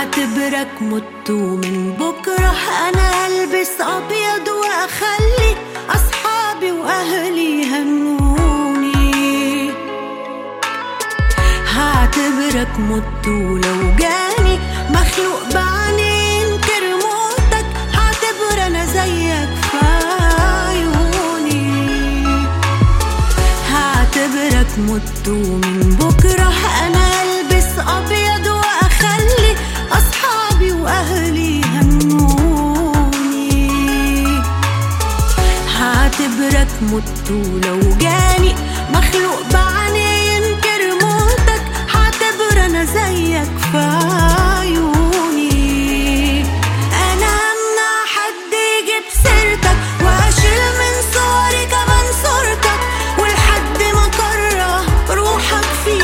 هعتبرك مت ومن بكرة أنا هلبس أبيض وأخلي أصحابي وأهلي يهنوني. هعتبرك مت ولو جاني مخلوق بعيني ينكر موتك هعتبر أنا زيك في عيوني. هعتبرك مت ومن بكرة أنا هلبس أبيض وأخلي أصحابي وأهلي يهنوني. هعتبرك مت ولو جاني مخلوق بعيني ينكر موتك هعتبر أنا زيك في عيوني. أنا همنع حد يجيب سيرتك وأشيل من صوري كمان صورتك ولحد ما أكره روحك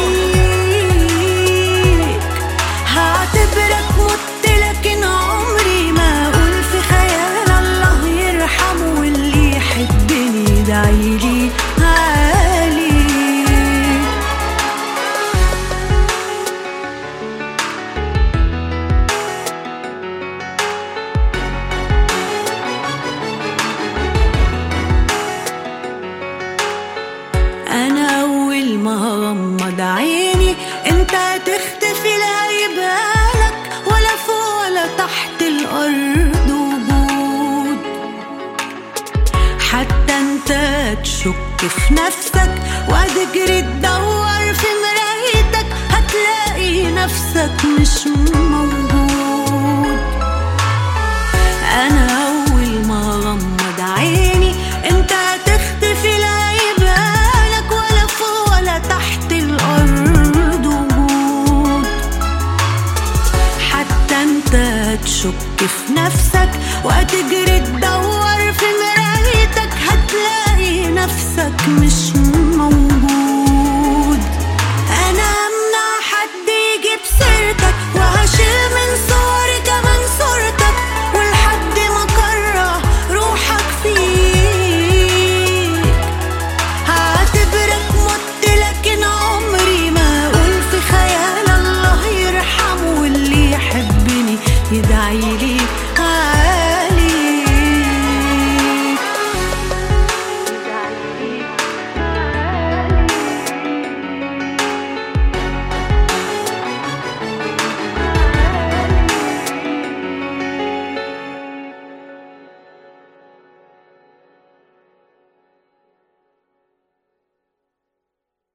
فيك. هعتبرك مت لكن عمري ما أقول في خيال الله يرحمه واللي يحبني يدعيلي عالي. أنا أول ما هغمض عيني أنت هتختفي لا يبالك ولا فوق ولا تحت الأرض وجود. حتى أنت تشك في نفسك وهتجري تدور في مرايتك هتلاقي نفسك مش